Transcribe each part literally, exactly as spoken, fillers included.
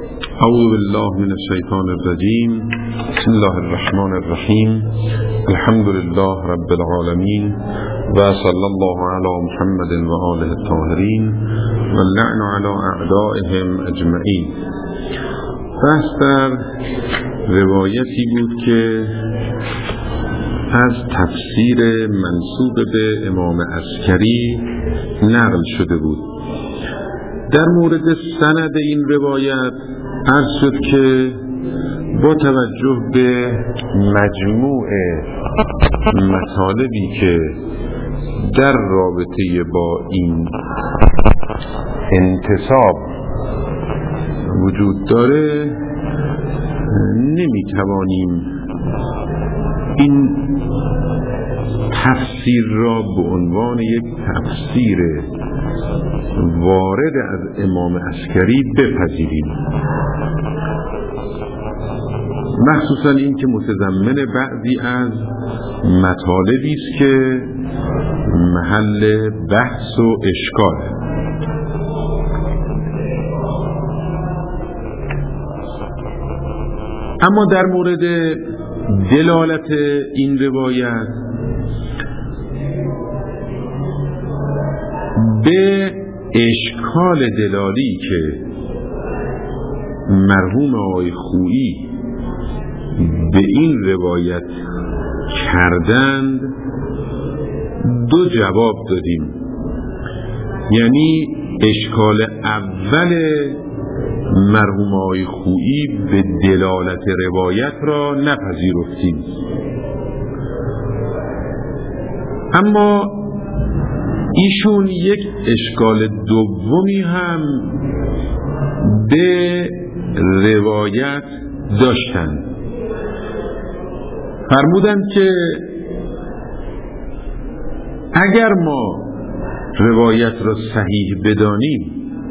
اعوذ بالله من الشیطان الرجیم. بسم الله الرحمن الرحیم. الحمد لله رب العالمین و صلی الله علی محمد و آله الطاهرین و اللعن علی اعدائهم اجمعین. بحث در روایتی بود که از تفسیر منسوب به امام عسکری نقل شده بود. در مورد سند این روایت عرض شد که با توجه به مجموع مطالبی که در رابطه با این انتساب وجود داره نمیتوانیم این تفسیر را به عنوان یک تفسیر وارد از امام عسکری بپذیریم، مخصوصا این که متضمن بعضی از مطالبی است که محل بحث و اشکال. اما در مورد دلالت این روایت به اشکال دلالی که مرحوم آقای خویی به این روایت کردند دو جواب دادیم. یعنی اشکال اول مرحوم آقای خویی به دلالت روایت را نپذیرفتیم، اما ایشون یک اشکال دومی هم به روایت داشتند. فرمودند که اگر ما روایت را صحیح بدانیم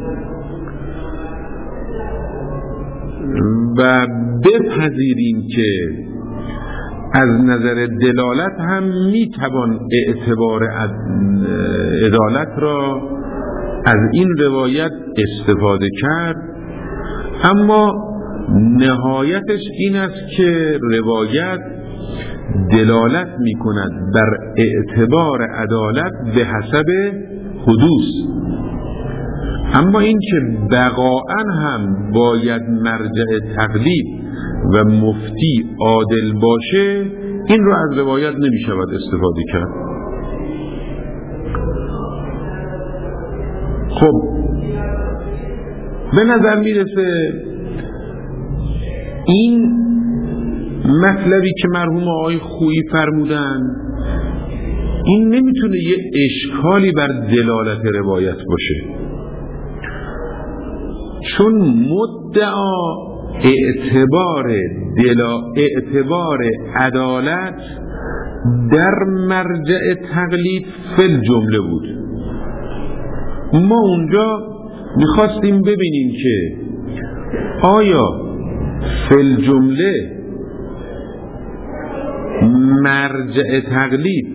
و بپذیریم که از نظر دلالت هم میتوان اعتبار عدالت را از این روایت استفاده کرد، اما نهایتش این است که روایت دلالت میکند بر اعتبار عدالت به حسب حدوث، اما این که بقاءً هم باید مرجع تقلید و مفتی عادل باشه، این رو از روایت نمی شود استفاده کرد. خب به نظر میرسه این مطلبی که مرحوم آقای خویی فرمودن این نمیتونه یه اشکالی بر دلالت روایت باشه، چون مدعا اعتبار دلا اعتبار عدالت در مرجع تقلید فل جمله بود. ما اونجا میخواستیم ببینیم که آیا فل جمله مرجع تقلید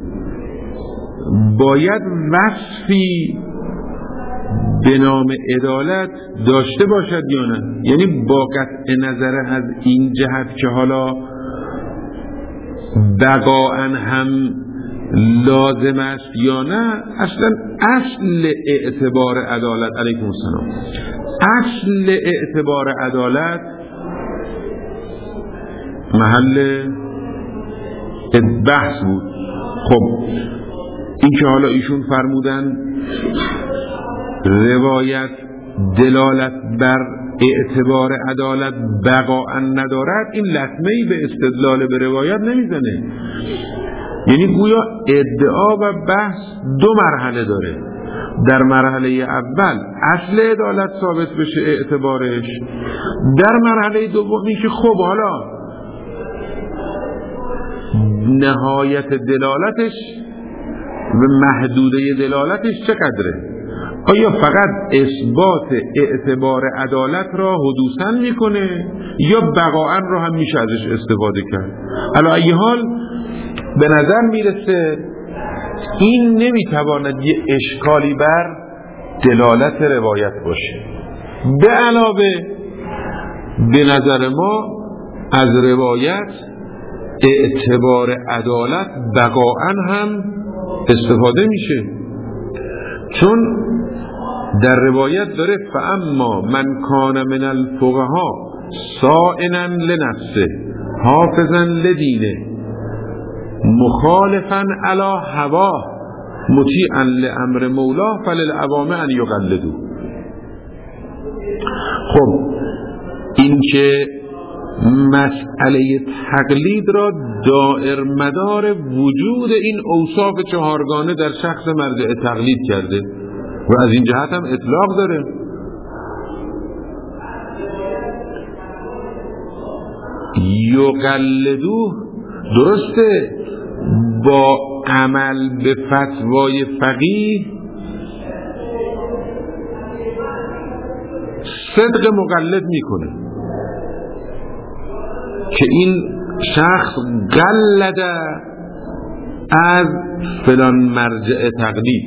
باید وصفی به نام عدالت داشته باشد یا نه؟ یعنی با قطع نظر از این جهت که حالا بقاءً هم لازم است یا نه، اصلا اصل اعتبار عدالت علیکم السلام اصل اعتبار عدالت محل بحث بود. خب این که حالا ایشون فرمودن روایت دلالت بر اعتبار عدالت بقاءً ندارد، این لطمه‌ای به استدلال به روایت نمیزنه. یعنی گویا ادعا و بحث دو مرحله داره. در مرحله اول اصل عدالت ثابت بشه اعتبارش، در مرحله دومی که خب حالا نهایت دلالتش و محدوده دلالتش چقدره؟ آیا فقط اثبات اعتبار عدالت را حدوثاً میکنه یا بقاءً را هم میشه ازش استفاده کرد؟ علی ای حال به نظر میرسه این نمیتواند یه اشکالی بر دلالت روایت باشه. به علاوه به نظر ما از روایت اعتبار عدالت بقاءً هم استفاده میشه، چون در روایت داره فاما من کان من الفقها صائنا لنفسه حافظا لدینه مخالفا علی هواه مطیعا لامر مولاه فللعوامه ان یقلدوا. خب این که مسئله تقلید را دائر مدار وجود این اوصاف چهارگانه در شخص مرجع تقلید کرده و از این جهت هم اطلاق داره. یقلدوه درسته با عمل به فتوای فقیه صدق مقلد میکنه که این شخص قلده از فلان مرجع تقلید،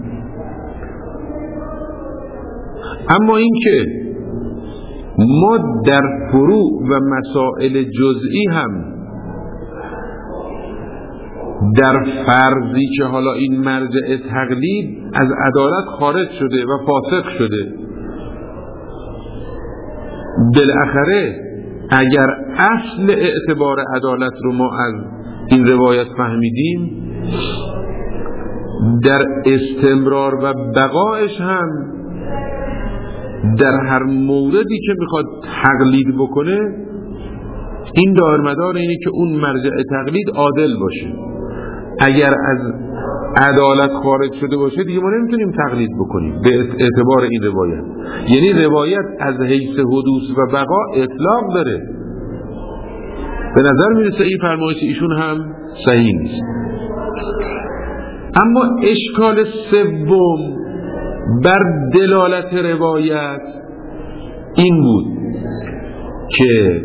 اما این که ما در فروع و مسائل جزئی هم در فرضی که حالا این مرجع تقلید از عدالت خارج شده و فاسق شده، بالاخره اگر اصل اعتبار عدالت رو ما از این روایت فهمیدیم، در استمرار و بقایش هم در هر موردی که میخواد تقلید بکنه این دارمدار اینه که اون مرجع تقلید عادل باشه. اگر از عدالت خارج شده باشه دیگه ما نمیتونیم تقلید بکنیم به اعتبار این روایت. یعنی روایت از حیث حدوث و بقا اطلاق داره. به نظر میرسه این فرمایش ایشون هم صحیح نیست. اما اشکال سوم بر دلالت روایت این بود که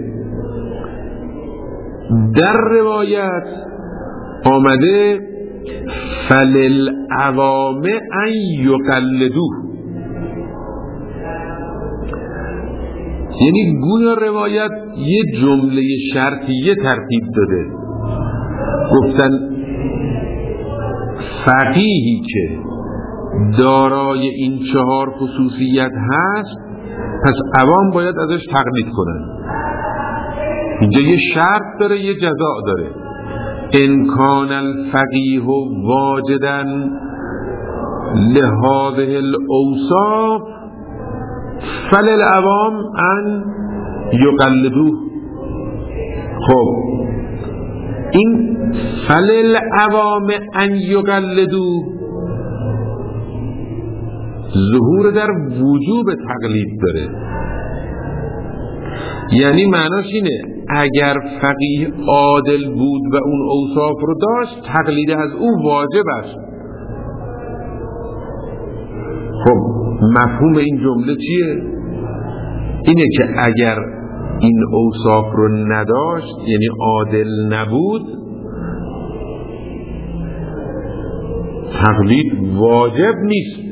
در روایت آمده فللعوام ان یقلدوه، یعنی گویا روایت یه جمله شرطیه ترتیب داده، گفتن فقیهی که دارای این چهار خصوصیت هست پس عوام باید ازش تقلید کنن. اینجا یه شرط داره یه جزا داره. ان کان الفقیه واجدا لهذه الاوصاف فللعوام ان یقلدوه. خب این فللعوام ان یقلدوه ظهور در وجوب تقلید داره، یعنی معناش اینه اگر فقیه عادل بود و اون اوصاف رو داشت تقلید از او واجب است. خب مفهوم این جمله چیه؟ اینه که اگر این اوصاف رو نداشت یعنی عادل نبود تقلید واجب نیست.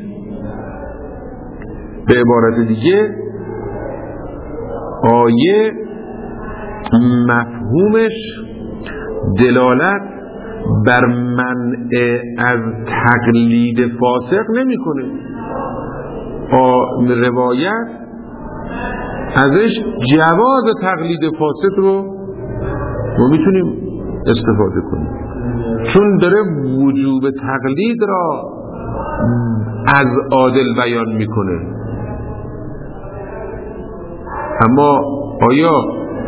به عبارت دیگه آیه مفهومش دلالت بر منع از تقلید فاسق نمی‌کنه. روایت ازش جواز تقلید فاسق رو ما میتونیم استفاده کنیم، چون داره وجوب تقلید را از عادل بیان میکنه. اما آیا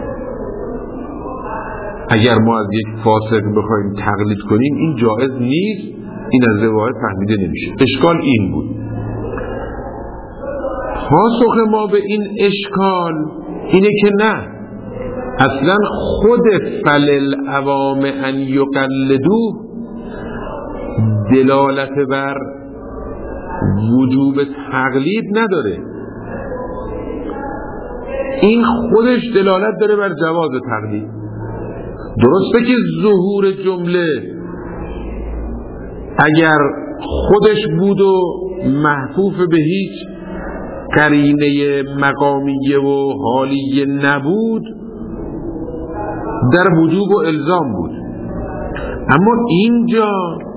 اگر ما از یک فاسق بخوایم تقلید کنیم این جایز نیست؟ این از روایت فهمیده نمیشه. اشکال این بود. پاسخ ما به این اشکال اینه که نه، اصلا خود فللعوام ان یقلدوه دلالت بر وجوب تقلید نداره، این خودش دلالت داره بر جواز تقلید. درسته که ظهور جمله اگر خودش بود و محفوف به هیچ قرینه مقامیه و حالیه نبود در وجوب و الزام بود. اما اینجا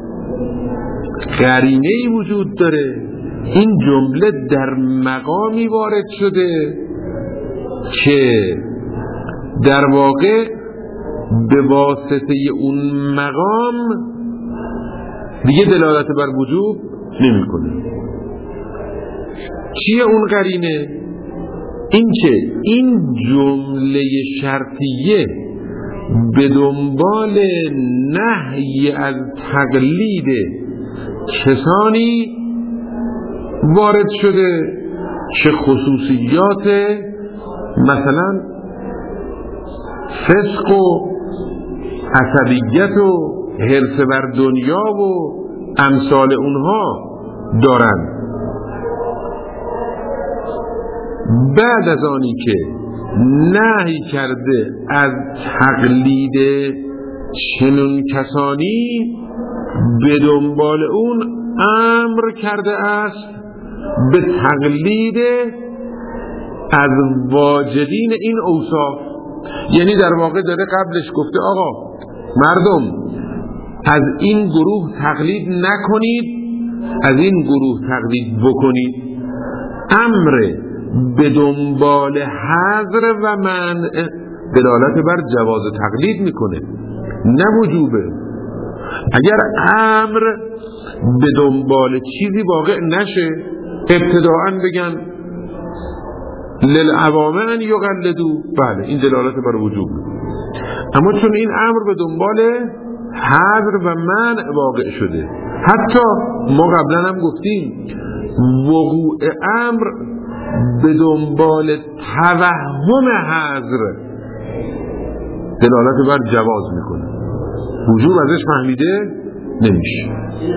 قرینه‌ای وجود داره، این جمله در مقامی وارد شده که در واقع به واسطه اون مقام دیگه دلالت بر وجوب نمی کنه. چیه اون قرینه؟ این که این جمله شرطیه به دنبال نهی از تقلید کسانی وارد شده که خصوصیات مثلا فسق و عصبیت و حرص بر دنیا و امثال اونها دارند. بعد از آنی که نهی کرده از تقلید چنون کسانی، به دنبال اون امر کرده است به تقلید از واجدین این اوصاف. یعنی در واقع داره قبلش گفته آقا مردم از این گروه تقلید نکنید، از این گروه تقلید بکنید. امر به دنبال حظر و منع دلالت بر جواز تقلید میکنه، نه وجوبه. اگر امر به دنبال چیزی واقع نشه، ابتداءً بگن للعوامه ان یقلدو، بله این دلالت بر وجوب. اما چون این امر به دنبال حظر و منع واقع شده، حتی ما قبلا هم گفتیم وقوع امر به دنبال توهم حظر دلالت بر جواز میکنه، وجوب ازش فهمیده نمیشه.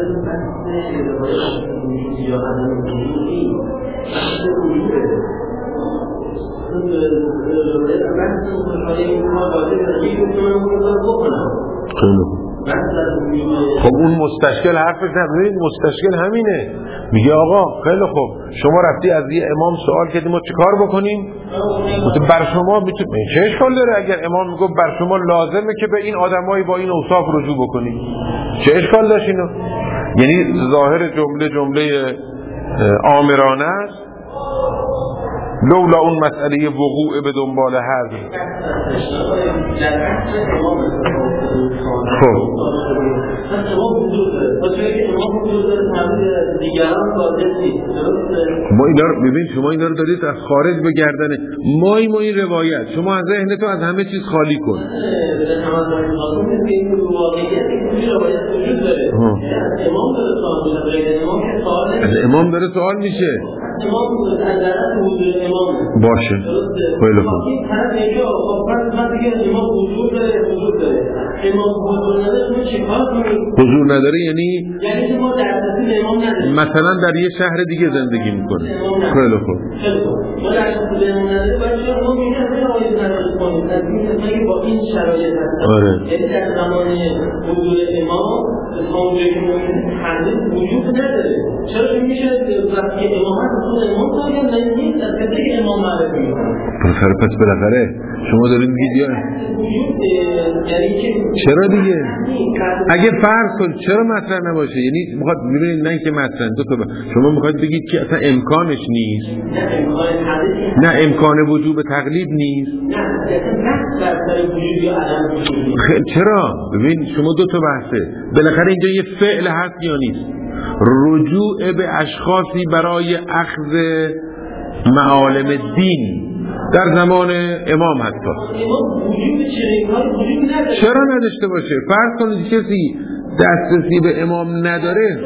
خب اون مستشکل حرفش نبید، مستشکل همینه، میگه آقا خیلی خوب شما رفتی از یه امام سوال کردیم ما چی کار بکنیم؟ بر شما میتونیم، چه اشکال داره اگر امام میگه بر شما لازمه که به این آدمایی با این اوصاف رجوع بکنید، چه اشکال داشت اینو؟ یعنی ظاهر جمله جمله آمرانه است، لولا اون مسئله وقوع به دنبال حظر. خب ما اینا رو ببین، شما اینا رو دارید از خارج به گردن مای ما این روایت، شما از ذهنتو از همه چیز خالی کن. از امام داره سوال میشه باشه، خیلی خوب. حضور نداره یعنی مثلا در یه شهر دیگه زندگی میکنه، خیلی خوب. آره. یعنی در زمان حضور امام وجود نداره. چرا میشه وقتی امامت خود امام تایم نمیدید از کسی امام معرفی میکنه؟ پس بالاخره شما دارید میگید چرا دیگه؟ اگه فرض کن چرا مطرح نباشه؟ یعنی میخواد ببینید نه که مطرح دو تا شما میخواید بگید که اصلا امکانش نیست، نه امکان وجوب تقلید نیست. چرا؟ ببین شما دو تا بحثه، بالاخره اینجا یه فعل هست یا نیست؟ رجوع به اشخاصی برای اخذ معالم دین در زمان امام حتی چرا نداشته باشه؟ فرض کنید کسی دسترسی به امام نداره،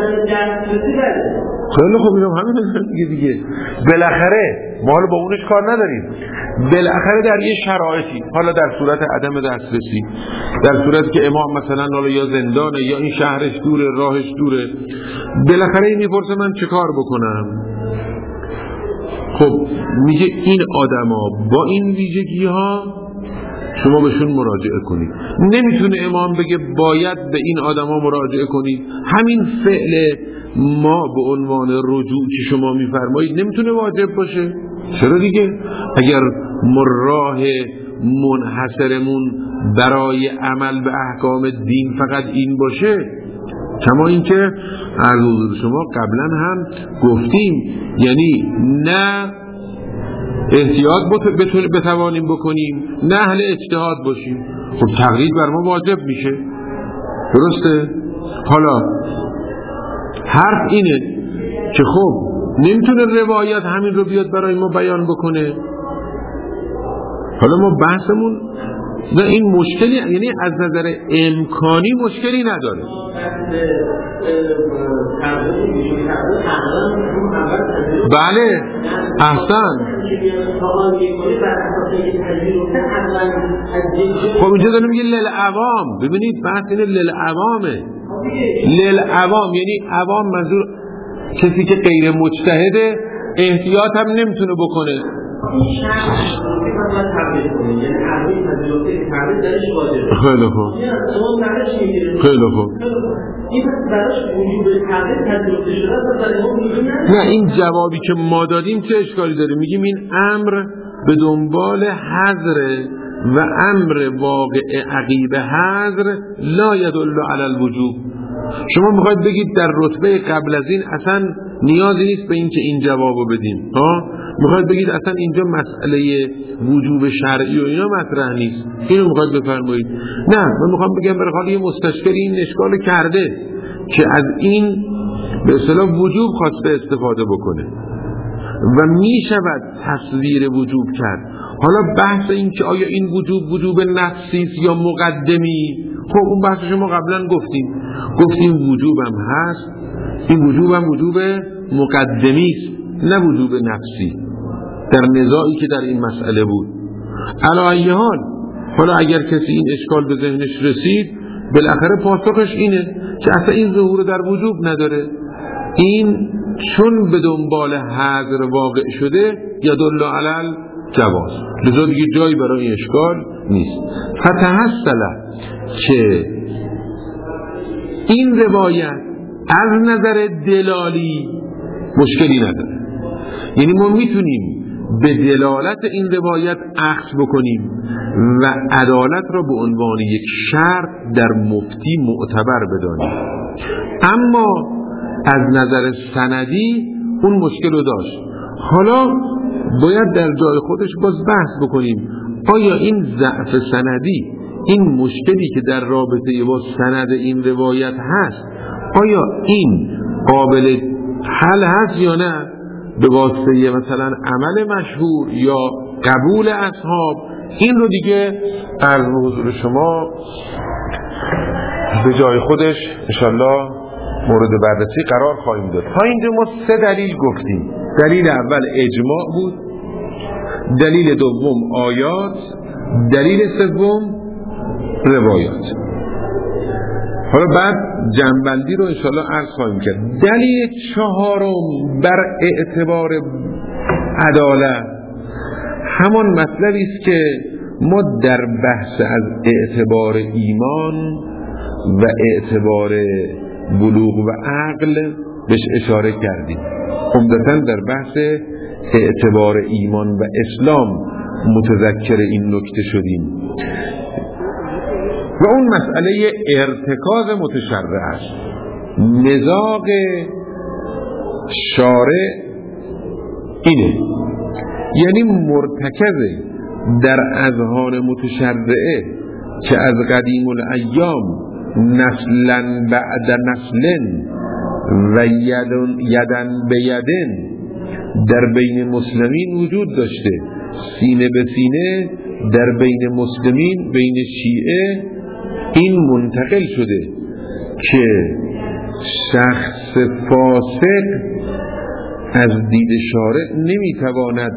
خیلی خوب اینم همین دیگه دیگه بالاخره ما حالا با اونش کار نداریم، بالاخره در یه شرایطی، حالا در صورت عدم دسترسی، در صورتی که امام مثلا حالا یا زندانه یا این شهرش دوره راهش دوره، بالاخره این میپرسه من چه کار بکنم؟ خب میگه این آدما با این ویژگی ها شما بهشون مراجعه کنید. نمیتونه امام بگه باید به این آدما مراجعه کنید. همین فعل ما به عنوان رجوع که شما میفرمایید نمیتونه واجب باشه. چرا دیگه؟ اگر راه منحصرمون برای عمل به احکام دین فقط این باشه، کما اینکه از حضور شما قبلا هم گفتیم، یعنی نه احتیاط بتوانیم بکنیم نه اهل اجتهاد باشیم، خب تقلید بر ما واجب میشه. درسته؟ حالا حرف اینه که خب نمیتونه روایت همین رو بیاد برای ما بیان بکنه. حالا ما بحثمون و این مشکلی، یعنی از نظر امکانی مشکلی نداره. بله احسن. خب اینجا داریم میگه للعوام. ببینید بحث اینه للعوامه. للعوام یعنی عوام منظور کسی که غیر مجتهده، احتیاط هم نمیتونه بکنه. خیلی خوب خیلی خوب نه این جوابی که ما دادیم چه اشکالی داره؟ میگیم این امر به دنبال حظر و امر واقع عقیب حظر لا یدل علی الوجوب. شما میخواید بگید در رتبه قبل از این اصلا نیازی نیست به این که این جوابو بدیم، ها؟ میخواید بگید اصلا اینجا مسئله وجوب شرعی و اینا مطرح نیست، اینو میخواید بفرمایید؟ نه، من میخوام بگم برای حال یه مستشکلی این اشکال کرده که از این به اصطلاح وجوب خواسته استفاده بکنه و میشود تصویر وجوب کرد. حالا بحث این که آیا این وجوب وجوب نفسی است یا مقدمی، خب اون بحث شما قبلا گفتیم گفتیم وجوب هم هست، این وجوب هم وجوب مقدمی است نه وجوب نفسی، در نزاعی که در این مسئله بود. علی ای حال حالا اگر کسی این اشکال به ذهنش رسید، بالاخره پاسخش اینه که اصلا این ظهور در وجوب نداره، این چون به دنبال حظر واقع شده یدل علی جواز، لذا دیگه جایی برای این اشکال نیست. فتحصل که این روایت از نظر دلالی مشکلی نداره، یعنی ما میتونیم به دلالت این روایت اخذ بکنیم و عدالت را به عنوان یک شرط در مفتی معتبر بدانیم، اما از نظر سندی اون مشکل رو داشت. حالا باید در جای خودش باز بحث بکنیم آیا این ضعف سندی، این مشکلی که در رابطه با سند این روایت هست، آیا این قابل حل هست یا نه به واسطه مثلا عمل مشهور یا قبول اصحاب. این رو دیگه از حضور شما به جای خودش انشالله مورد بررسی قرار خواهیم داد. تا اینجا ما سه دلیل گفتیم. دلیل اول اجماع بود، دلیل دوم آیات، دلیل سوم روایات. حالا بعد جنبندی رو انشالله عرض خواهیم کرد. دلیل چهارم بر اعتبار عدالت همان مطلبی است که ما در بحث از اعتبار ایمان و اعتبار بلوغ و عقل بهش اشاره کردیم. عمدتاً در بحث اعتبار ایمان و اسلام متذکر این نکته شدیم و اون مسئله ارتکاز متشرع است. مزاق شارع اینه، یعنی مرتکز در اذهان متشرعه که از قدیم الایام نسلا بعد نسل و یدن, یدن به یدن در بین مسلمین وجود داشته، سینه به سینه در بین مسلمین، بین شیعه این منتقل شده که شخص فاسق از دید شارع نمیتواند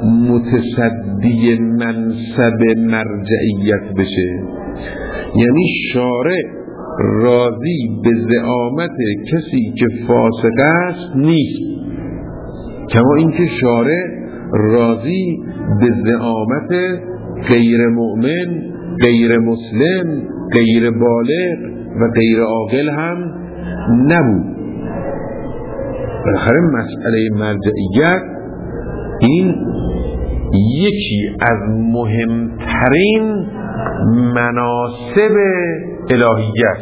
متصدی منصب مرجعیت بشه، یعنی شارع راضی به زعامت کسی که فاسق است نیست، کما اینکه شارع راضی به زعامت غیر مؤمن، غیر مسلم، غیر بالغ و غیر عاقل هم نبود. بالاخره مسئله مرجعیت این یکی از مهمترین مناصب الهیت.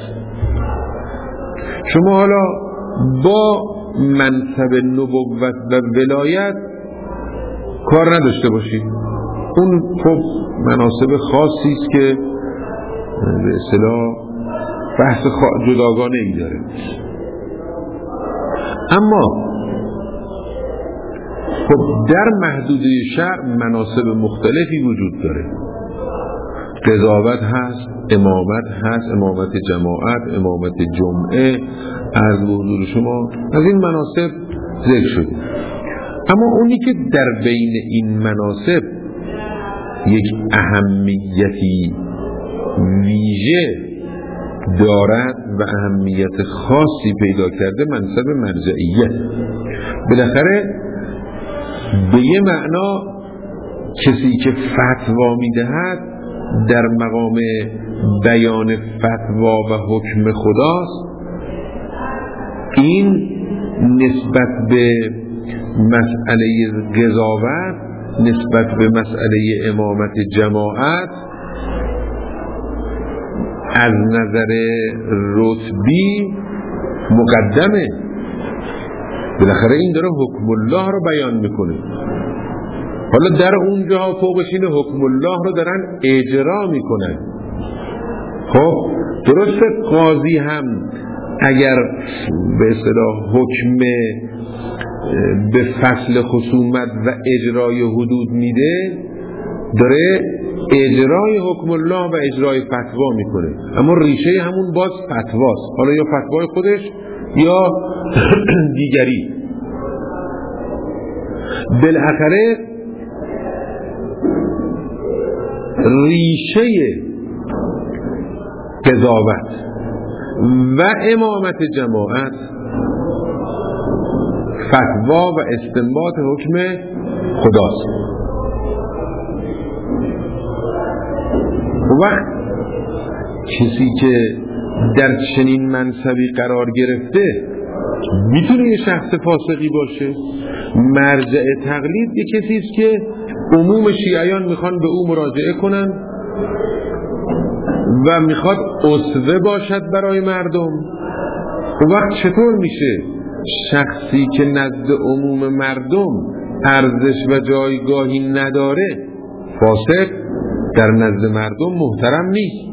شما حالا با منصب نبوت و ولایت کار نداشته باشید، اون خب مناصب خاصی است که به اصطلاح بحث جداگانه ای داره. اما خب در محدوده شرع مناصب مختلفی وجود داره. قضاوت هست، امامت هست، امامت جماعت، امامت جمعه، عرض به حضور شما از این مناصب ذکر شده. اما اونی که در بین این مناصب یک اهمیتی ویژه دارد و اهمیت خاصی پیدا کرده منصب مرجعیت. بالاخره به یه معنا کسی که فتوا میدهد در مقام بیان فتوا و حکم خداست. این نسبت به مسئله قضاوت، نسبت به مسئله امامت جماعت از نظر رتبی مقدمه. بالاخره این داره حکم الله رو بیان میکنه. حالا در اونجا فوقش این حکم الله رو دارن اجرا میکنن. خب درسته قاضی هم اگر به اصطلاح حکم به فصل خصومت و اجرای حدود میده، داره اجرای حکم الله و اجرای فتوا میکنه، اما ریشه همون باز فتواست، حالا یا فتوای خودش یا دیگری. بالاخره ریشه قضاوت و امامت جماعت فتوا و استنباط حکم خداست. وقت کسی که در چنین منصبی قرار گرفته میتونه یه شخص فاسقی باشه. مرجع تقلید یه کسی است که عموم شیعیان میخوان به او مراجعه کنن و میخواد اسوه باشد برای مردم. اون وقت چطور میشه شخصی که نزد عموم مردم ارزش و جایگاهی نداره، فاسق، در نزد مردم محترم نیست؟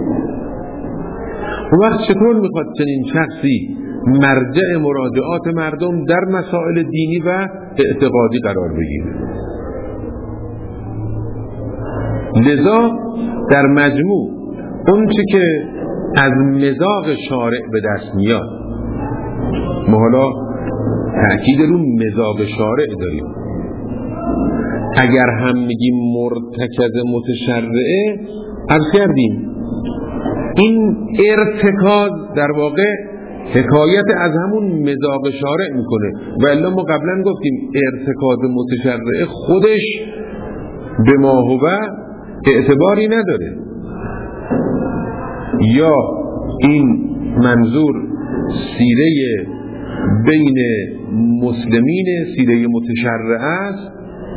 اون وقت چطور میخواد چنین شخصی مرجع مراجعات مردم در مسائل دینی و اعتقادی قرار بگیره؟ لذا در مجموع اون چی که از مذاق شارع به دست میاد، ما حالا تأکید رو مذاق شارع داریم، اگر هم میگیم مرتکز متشرعه، عرض کردیم این ارتکاز در واقع حکایت از همون مذاق شارع میکنه. و الا ما قبلا گفتیم ارتکاز متشرعه خودش به ما هو اعتباری نداره. یا این منظور سیره بین مسلمین، سیره متشرعه است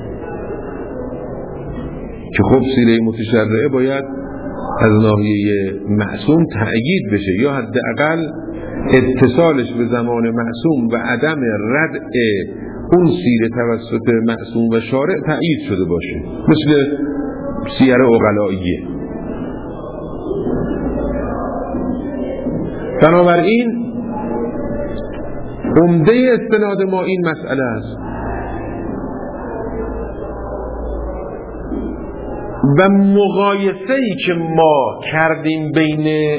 که خب سیره متشرعه باید از ناحیه معصوم تأیید بشه، یا حداقل اتصالش به زمان معصوم و عدم ردع اون سیره توسط معصوم و شارع تأیید شده باشه، مثل سیر عقلائیه. بنابراین عمده استناد ما این مسئله است و مقایسه‌ای که ما کردیم بین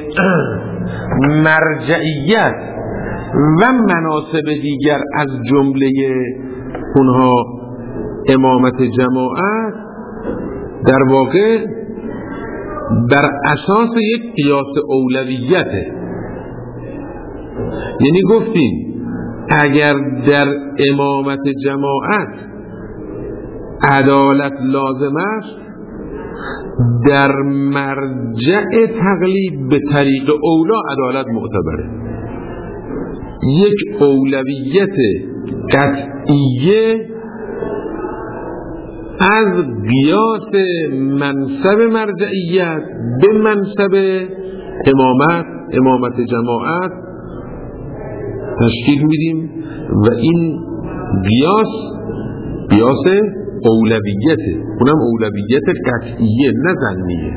مرجعیت و مناصب دیگر از جمله اونها امامت جماعت در واقع بر اساس یک قیاس اولویته. یعنی گفتیم اگر در امامت جماعت عدالت لازم است، در مرجع تقلید به طریق اولا عدالت معتبره. یک اولویت قطعیه از قیاس منصب مرجعیت به منصب امامت، امامت جماعت تشکیل میدیم و این قیاس قیاس اولویته، اونم اولویت قطعیه نه ظنیه.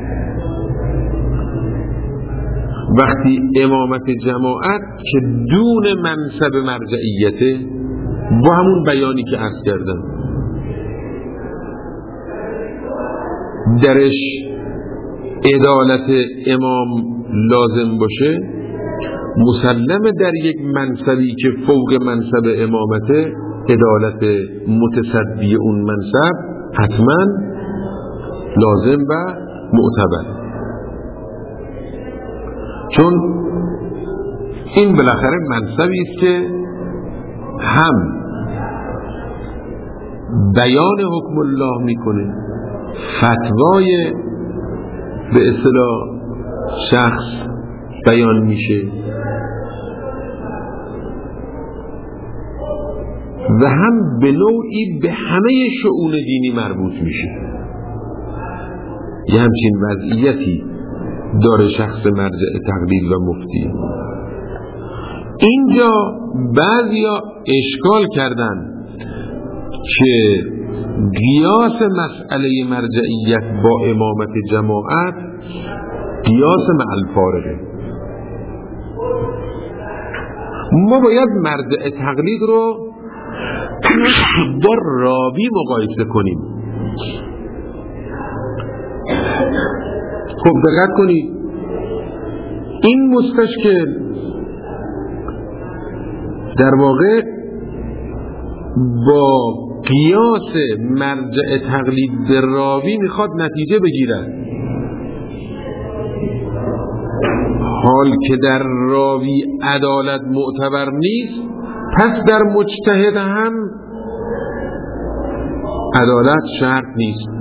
وقتی امامت جماعت که دون منصب مرجعیته با همون بیانی که عرض کردم درش عدالت امام لازم باشه، مسلمه در یک منصبی که فوق منصب امامته عدالت متصدی اون منصب حتما لازم و معتبر، چون این بالاخره منصبی است که هم بیان حکم الله میکنه، فتوای به اصطلاح شخص بیان میشه و هم به نوعی به همه شؤون دینی مربوط میشه. یه همچین وضعیتی داره شخص مرجع تقلید و مفتی. اینجا بعضیا اشکال کردن که قیاس مسئله مرجعیت با امامت جماعت قیاس مع الفارقه. ما باید مرجع تقلید رو با راوی مقایسه کنیم. خب دقت کنید، این مستشکل در واقع با قیاس مرجع تقلید به راوی میخواد نتیجه بگیرد، حال که در راوی عدالت معتبر نیست، پس در مجتهد هم عدالت شرط نیست.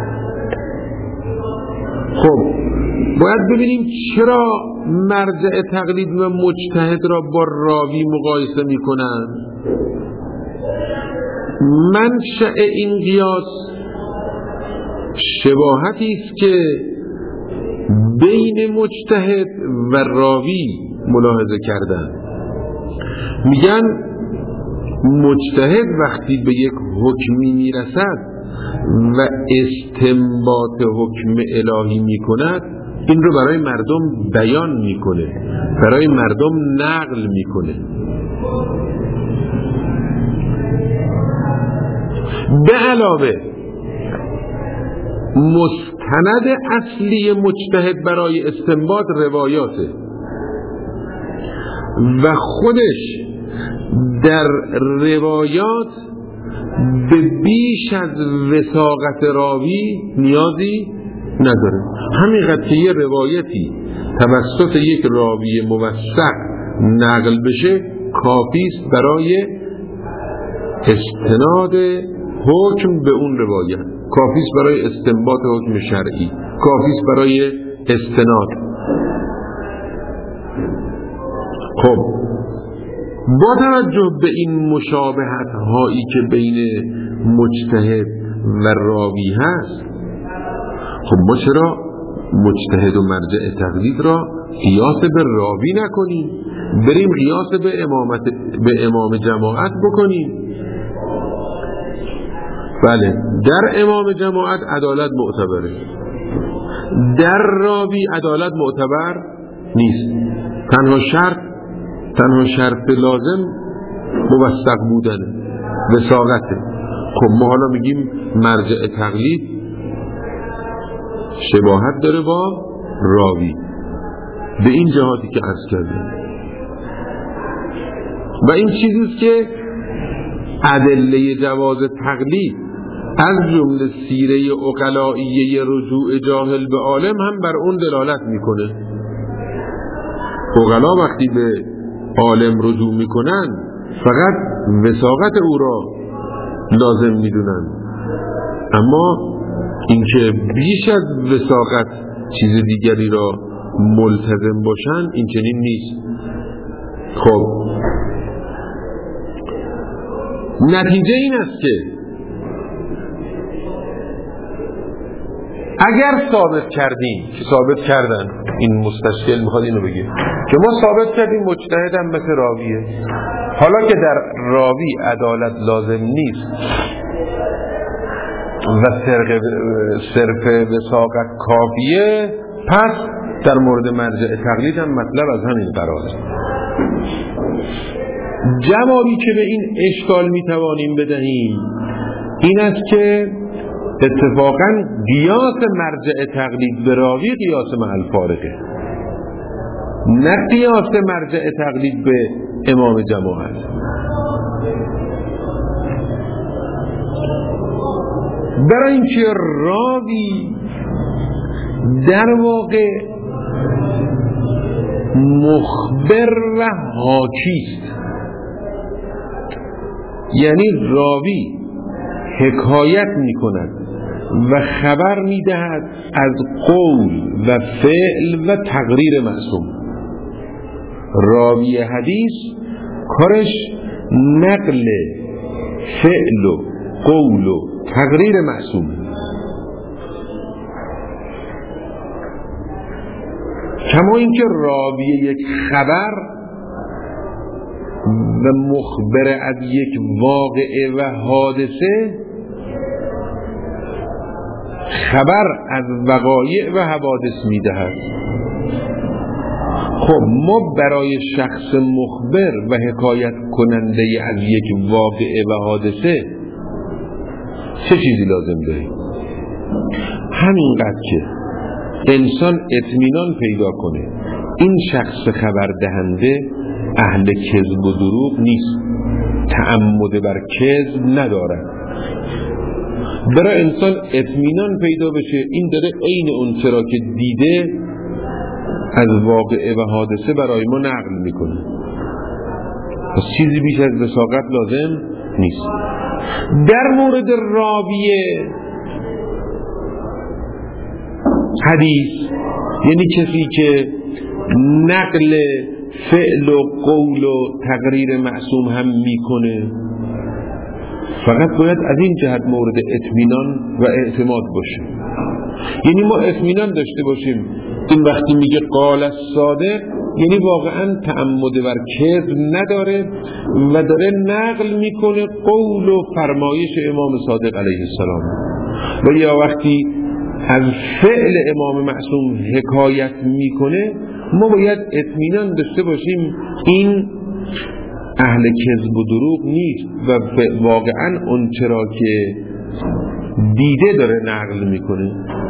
خب باید ببینیم چرا مرجع تقلید و مجتهد را با راوی مقایسه میکنن. منشأ این قیاس شباهتی است که بین مجتهد و راوی ملاحظه کردن. میگن مجتهد وقتی به یک حکمی میرسد و استنباط حکم الهی میکند، این رو برای مردم بیان میکنه، برای مردم نقل میکنه. به علاوه مستند اصلی مجتهد برای استنباط روایاته و خودش در روایات به بیش از وثاقت راوی نیازی نداره. همینقدر که یه روایتی توسط یک راوی موثق نقل بشه کافی است برای استناد حکم به اون روایت، کافی است برای استنباط حکم شرعی، کافی است برای استناد. خب با توجه به این مشابهت هایی که بین مجتهد و راوی هست، خب ما چرا مجتهد و مرجع تقلید را قیاس به راوی نکنیم، بریم قیاس به امامت به امام جماعت بکنیم؟ بله، در امام جماعت عدالت معتبره، در راوی عدالت معتبر نیست. تنها شرط تنها شرط لازم موثق بودنه، وثاقته. خب ما حالا میگیم مرجع تقلید شباهت داره با راوی به این جهاتی که عرض کردیم و این چیزیست که ادله جواز تقلید از جمله سیره عقلائیه رجوع جاهل به عالم هم بر اون دلالت میکنه. عقلا وقتی به عالم رجوع میکنن فقط وثاقت او را لازم میدونن، اما اینکه بیش از وثاقت چیز دیگری را ملتزم باشن این چنین نیست. خب نتیجه این است که اگر ثابت کردیم که ثابت کردن، این مستشکل میخواد اینو بگه که ما ثابت کردیم مجتهد هم مثل راویه، حالا که در راوی عدالت لازم نیست و صرف وثاقت کافیه، پس در مورد مرجع تقلید هم مطلب از همین قراره. جوابی که به این اشکال میتوانیم بدهیم این است که اتفاقاً قیاس مرجع تقلید به راوی قیاس مع الفارقه، نه قیاس مرجع تقلید به امام جماعت. برای اینکه راوی در واقع مخبر و حاکیست، یعنی راوی حکایت می کند و خبر می دهد از قول و فعل و تقریر معصوم. راوی حدیث کارش نقل فعل و قول و تقریر معصوم. کما اینکه راوی یک خبر و مخبر از یک واقعه و حادثه، خبر از وقایع و حوادث میدهد. خب ما برای شخص مخبر و حکایت کننده از یک واقعه و حادثه چه چیزی لازم داریم؟ همینقدر که انسان اطمینان پیدا کنه این شخص خبر دهنده اهل کذب و دروغ نیست، تعمد بر کذب ندارد. برای انسان اطمینان پیدا بشه این داره عین اون چرا که دیده از واقعه و حادثه برای ما نقل میکنه، پس چیزی بیش از وثاقت لازم نیست. در مورد راوی حدیث، یعنی کسی که نقل فعل و قول و تقریر معصوم هم میکنه، فقط باید از این جهت مورد اطمینان و اعتماد باشه. یعنی ما اطمینان داشته باشیم این وقتی میگه قال الصادق یعنی واقعا تعمد بر کذب نداره و داره نقل میکنه قول و فرمایش امام صادق علیه السلام. و یا وقتی از فعل امام معصوم حکایت میکنه ما باید اطمینان داشته باشیم این اهل کذب و دروغ نیست و واقعا اون چرا که دیده داره نقل میکنه.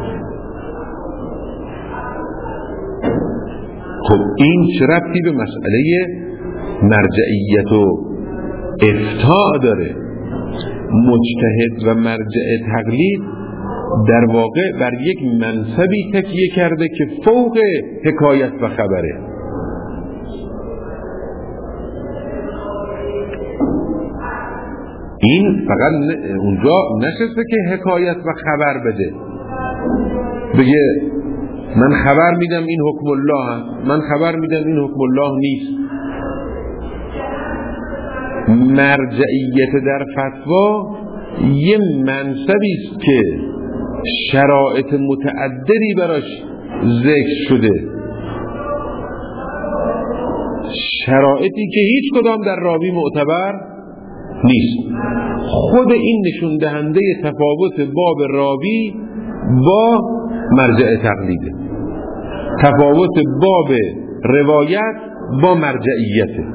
خب این چه ربطی به مسئله مرجعیت و افتاء داره؟ مجتهد و مرجع تقلید در واقع بر یک منصبی تکیه کرده که فوق حکایت و خبره. این فقط اونجا نشسته که حکایت و خبر بده، بگه من خبر میدم این حکم الله هست، من خبر میدم این حکم الله نیست. مرجعیت در فتوا یه منصبی است که شرایط متعددی براش ذکر شده، شرایطی که هیچ کدام در راوی معتبر نیست. خود این نشون دهنده تفاوت باب راوی با مرجع تقلیده، تفاوت باب روایت با مرجعیته.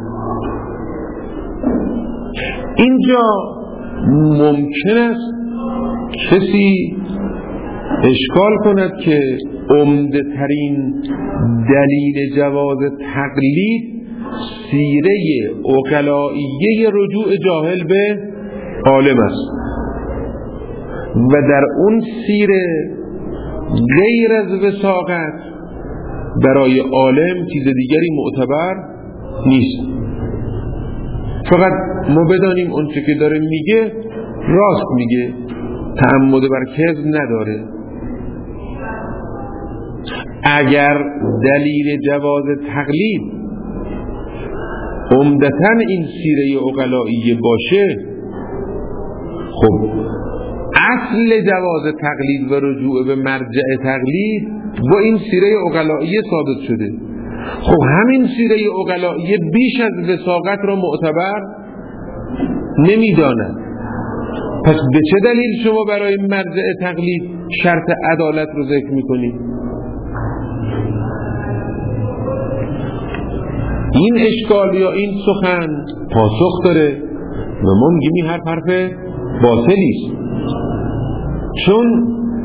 اینجا ممکن است کسی اشکال کند که عمده ترین دلیل جواز تقلید سیره عقلائیه رجوع جاهل به عالم است و در اون سیره غیر از وثاقت برای عالم چیز دیگری معتبر نیست. فقط ما بدانیم اون چه که داره میگه راست میگه، تعمد بر کذب نداره. اگر دلیل جواز تقلید عمدتاً این سیره عقلائیه باشه، خب اصل جواز تقلید و رجوع به مرجع تقلید با این سیره عقلائیه ثابت شده. خب همین سیره عقلائیه بیش از وثاقت را معتبر نمیداند. پس به چه دلیل شما برای مرجع تقلید شرط عدالت رو ذکر میکنید؟ این اشکال یا این سخن پاسخ داره و ما میگیم این هر حرف باطلی است، چون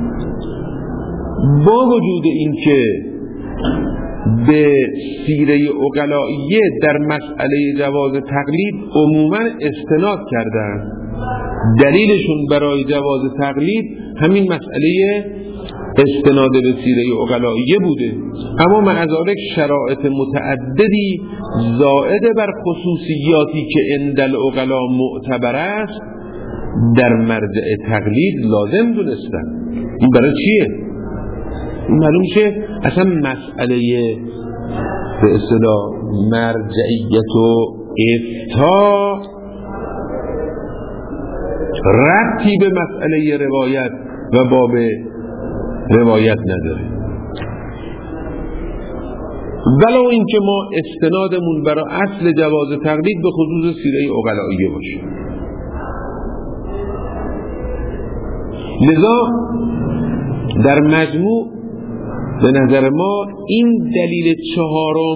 با وجود این که به سیره عقلائیه در مسئله جواز تقلید عموما استناد کردن، دلیلشون برای جواز تقلید همین مسئله استناد به سیره عقلائیه بوده، اما مع ذلک شرایط متعددی زائد بر خصوصیاتی که عند العقلا معتبر است در مرجع تقلید لازم دونستن. این برای چیه؟ این معلوم شه اصلا مسئله به اصطلاح مرجعیت و افتاء ربطی به مسئله روایت و باب روایت نداره، ولو اینکه ما استنادمون برای اصل جواز تقلید به خصوص سیره عقلائیه باشه. لذا در مجموع به نظر ما این دلیل چهارم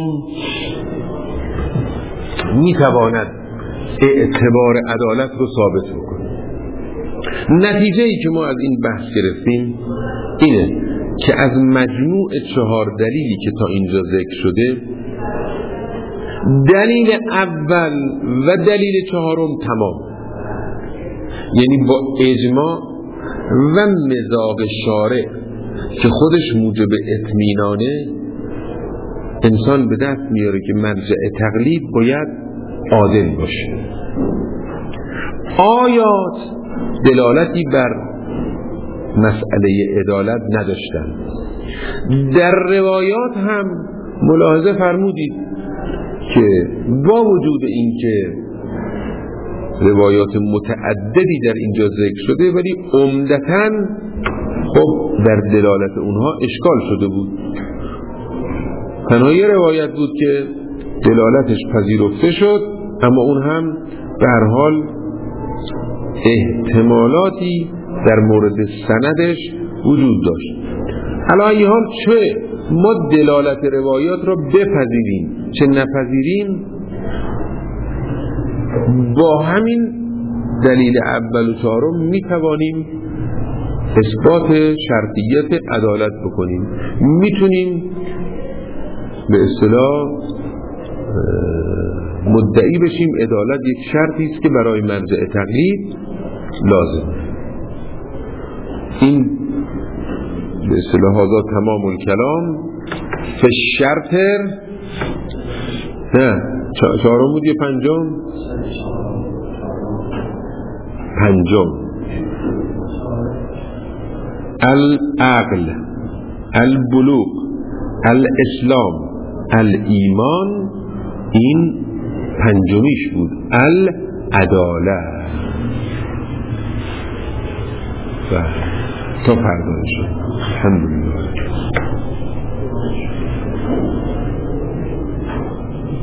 میتواند اعتبار عدالت رو ثابت بکنه. نتیجه ای که ما از این بحث گرفتیم اینه که از مجموع چهار دلیلی که تا اینجا ذکر شده، دلیل اول و دلیل چهارم تمام، یعنی با اجماع و مزاق شارع که خودش موجب اطمینانه، انسان به دست میاره که مرجع تقلید باید عادل باشه. آیات دلالتی بر مسئله عدالت نداشتند. در روایات هم ملاحظه فرمودید که با وجود اینکه روایات متعددی در اینجا ذکر شده ولی عمدتاً خب در دلالت اونها اشکال شده بود. تنها یه روایت بود که دلالتش پذیرفته شد، اما اون هم به هر حال احتمالاتی در مورد سندش وجود داشت. علی حال چه ما دلالت روایات را بپذیریم چه نپذیریم، با همین دلیل اول و چهارم میتوانیم اثبات شرطیت عدالت بکنیم. میتونیم به اصطلاح مدعی بشیم عدالت یک شرطی است که برای مرجع تقلید لازم. این به اصطلاح هذا تمام الکلام فی الشرط. نه چهارم بود، یه پنجم پنجم العقل، البلوغ، الاسلام، الایمان، این پنجمیش بود العدالت. و تا فردا شد. الحمدلله.